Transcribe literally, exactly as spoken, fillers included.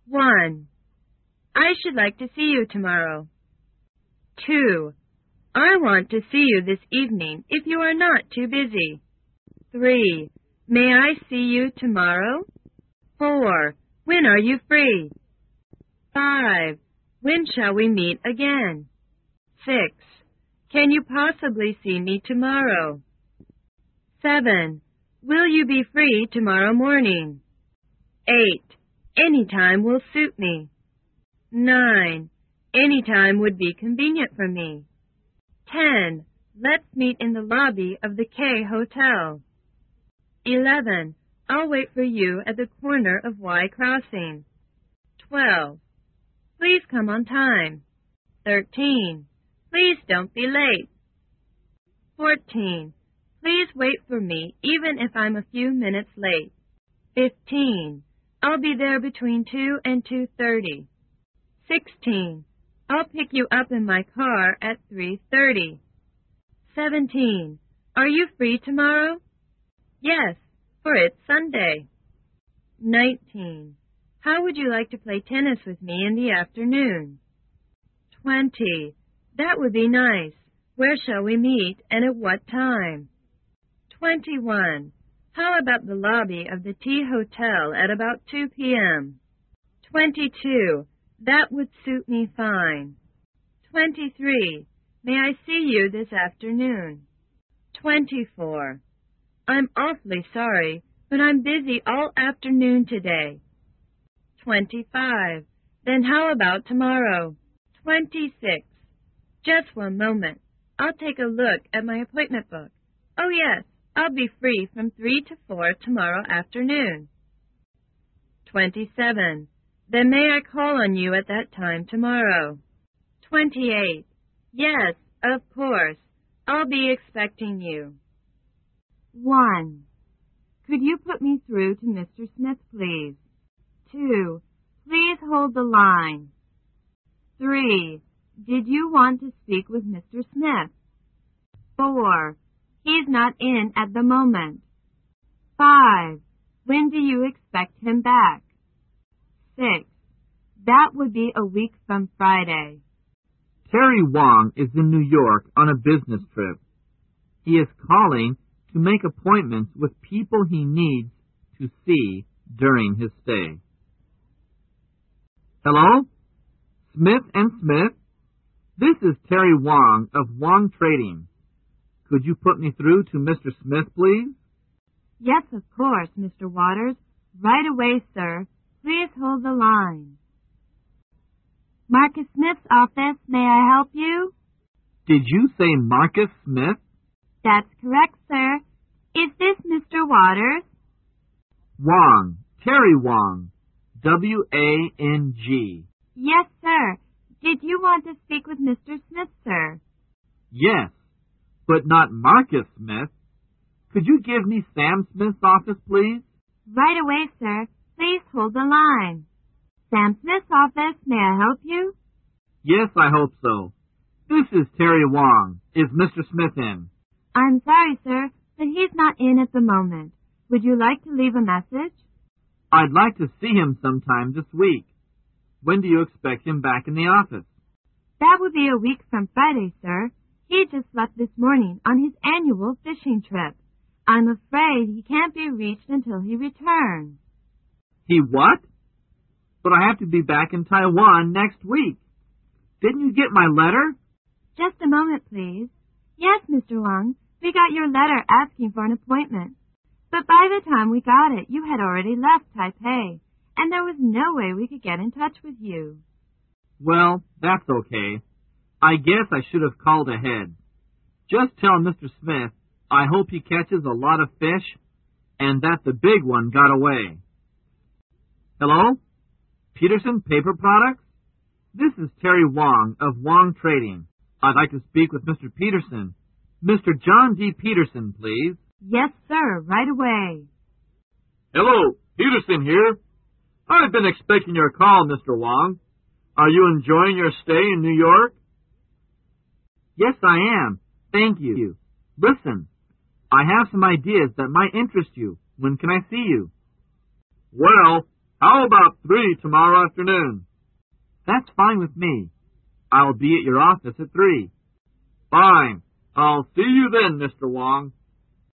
One. I should like to see you tomorrow. Two. I want to see you this evening if you are not too busy. Three. May I see you tomorrow? Four. When are you free? Five. When shall we meet again? Six. Can you possibly see me tomorrow? Seven. Will you be free tomorrow morning? Eight. Any time will suit me. Nine. Any time would be convenient for me. Ten. Let's meet in the lobby of the K Hotel. Eleven. I'll wait for you at the corner of Y Crossing. Twelve. Please come on time. Thirteen. Please don't be late. Fourteen. Please wait for me even if I'm a few minutes late. Fifteen. I'll be there between two and two thirty. Sixteen. I'll pick you up in my car at three thirty. Seventeen. Are you free tomorrow? Yes, for it's Sunday. Nineteen. How would you like to play tennis with me in the afternoon? Twenty. That would be nice. Where shall we meet and at what time? Twenty-one. How about the lobby of the T Hotel at about two p.m.? Twenty-two. That would suit me fine. Twenty-three. May I see you this afternoon? Twenty-four. I'm awfully sorry, but I'm busy all afternoon today. Twenty-five. Then how about tomorrow? Twenty-six. Just one moment. I'll take a look at my appointment book. Oh, yes, I'll be free from three to four tomorrow afternoon. Twenty-seven. Then may I call on you at that time tomorrow? Twenty-eight. Yes, of course. I'll be expecting you. One. Could you put me through to Mister Smith, please? Two. Please hold the line. Three. Did you want to speak with Mister Smith? Four. He's not in at the moment. Five. When do you expect him back? Six. That would be a week from Friday. Terry Wong is in New York on a business trip. He is calling to make appointments with people he needs to see during his stay. Hello? Smith and Smith? This is Terry Wong of Wong Trading. Could you put me through to Mister Smith, please? Yes, of course, Mister Waters. Right away, sir. Please hold the line. Marcus Smith's office, may I help you? Did you say Marcus Smith? That's correct, sir. Is this Mister Waters? Wong, Terry Wong, W A N G. Yes, sir. Did you want to speak with Mister Smith, sir? Yes, but not Marcus Smith. Could you give me Sam Smith's office, please? Right away, sir. Please hold the line. Sam Smith's office, may I help you? Yes, I hope so. This is Terry Wong. Is Mister Smith in? I'm sorry, sir, but he's not in at the moment. Would you like to leave a message? I'd like to see him sometime this week. When do you expect him back in the office? That would be a week from Friday, sir. He just left this morning on his annual fishing trip. I'm afraid he can't be reached until he returns. He what? But I have to be back in Taiwan next week. Didn't you get my letter? Just a moment, please. Yes, Mister Wong, we got your letter asking for an appointment. But by the time we got it, you had already left Taipei, and there was no way we could get in touch with you. Well, that's okay. I guess I should have called ahead. Just tell Mister Smith I hope he catches a lot of fish and that the big one got away. Hello? Peterson Paper Products? This is Terry Wong of Wong Trading. I'd like to speak with Mister Peterson. Mister John D. Peterson, please. Yes, sir, right away. Hello, Peterson here. I've been expecting your call, Mister Wong. Are you enjoying your stay in New York? Yes, I am. Thank you. Listen, I have some ideas that might interest you. When can I see you? Well, How about three tomorrow afternoon? That's fine with me. I'll be at your office at three. Fine. I'll see you then, Mister Wong.